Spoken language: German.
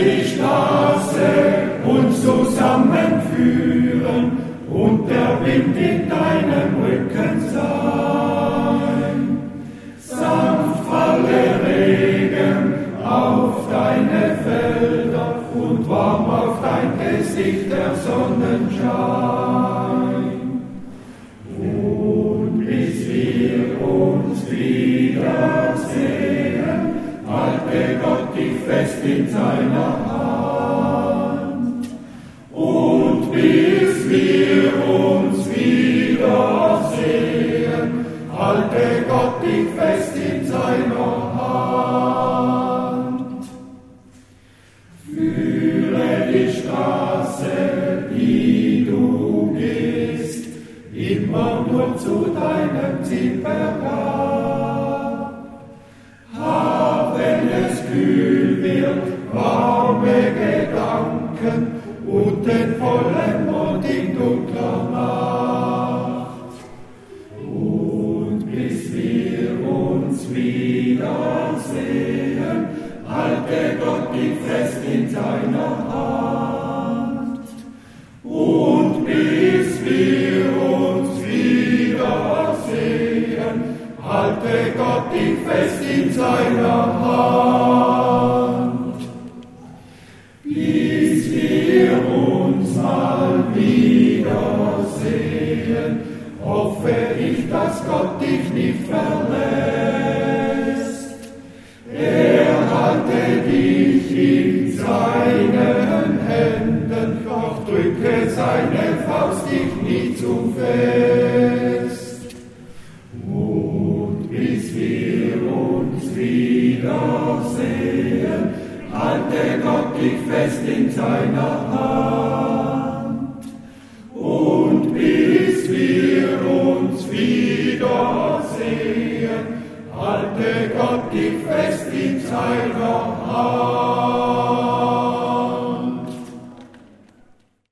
die Straße uns zusammenführen und der Wind in deinem Rücken sein. Sanft falle Regen auf deine Felder und warm auf dein Gesicht der Sonnenschein. Und bis wir uns wiedersehen, halte Gott dich fest in seiner Hand. Und bis wir uns wiedersehen, halte Gott dich fest in seiner Hand. Führe die Straße, die du gehst, immer nur zu deinem Ziel bergab. Hab, wenn es kühl wird, warme Gedanken und den vollen Mond in dunkler Nacht. Und bis wir uns wiedersehen, halte Gott dich fest in seiner Hand. Und bis wir uns wiedersehen, halte Gott dich fest in seiner Hand. Bis wir uns mal wiedersehen, hoffe ich, dass Gott dich nicht verlässt. Er halte dich in seinen Händen, doch drücke seine Faust dich nicht zu fest. Und bis wir uns wiedersehen, halte Gott dich fest in seiner Hand. Und bis wir uns wiedersehen, halte Gott dich fest in seiner Hand.